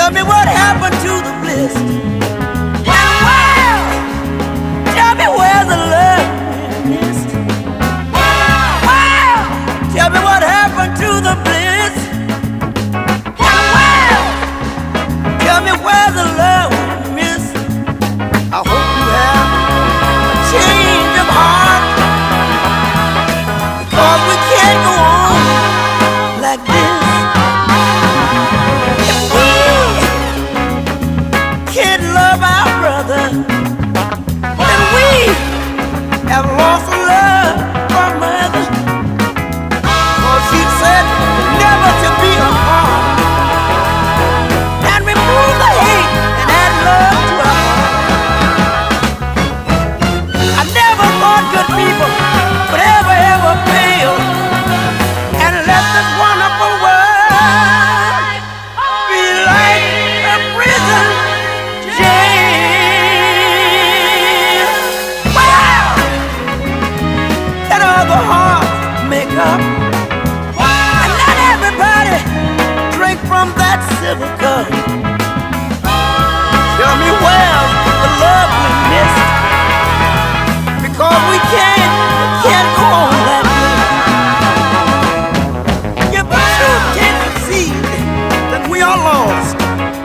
Tell me what happened to the bliss. And wow, tell me where's the love we missed. Wow, tell me what happened to the bliss. And wow, tell me where's the love we missed. I hope you have a change of heart, because we can't go on like this. And we have lost love from mother, for she said never to be apart, and remove the hate and add love to our heart. I never thought good people would ever fail and let this wonderful world be like a prison jail. Up and let everybody drink from that silver cup. Tell me where's the love we missed, because we can't go on that way. If the truth can't succeed, then we are lost,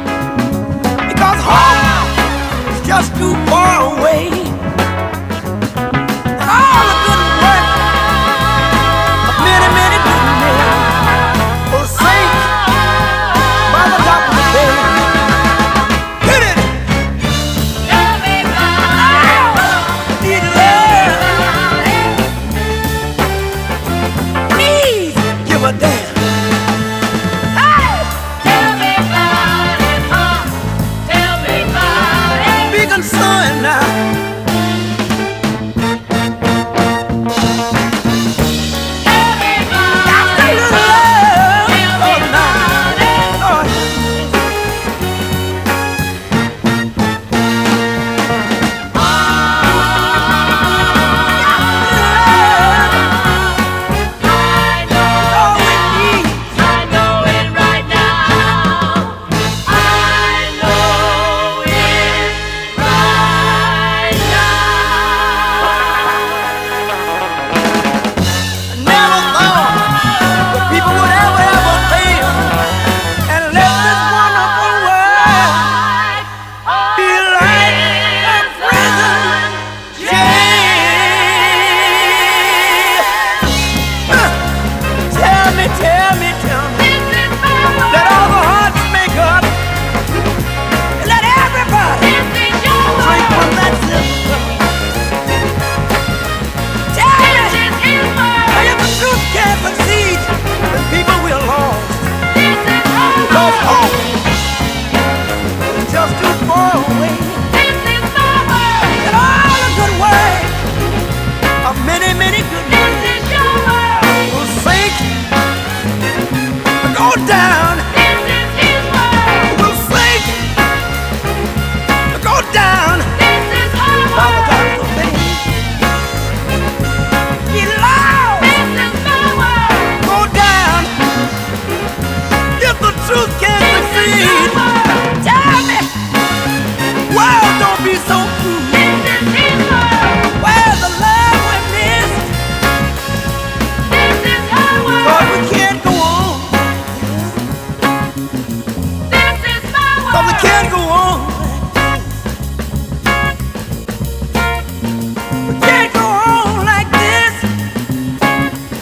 because home is just too far away.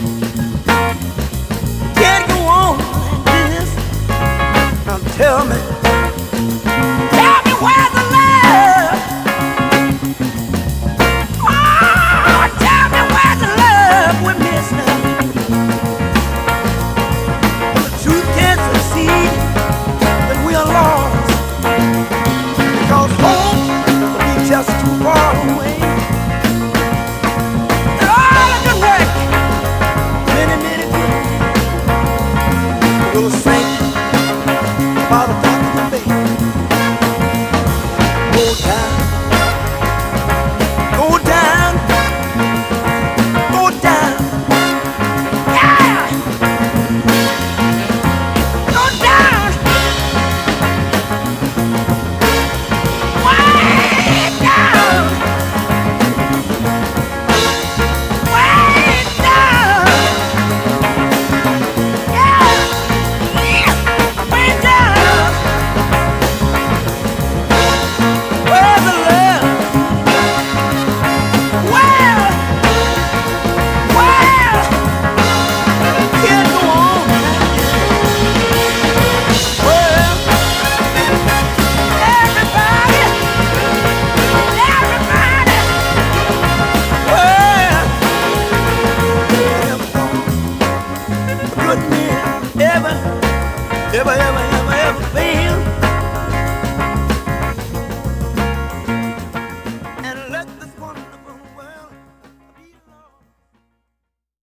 Tell me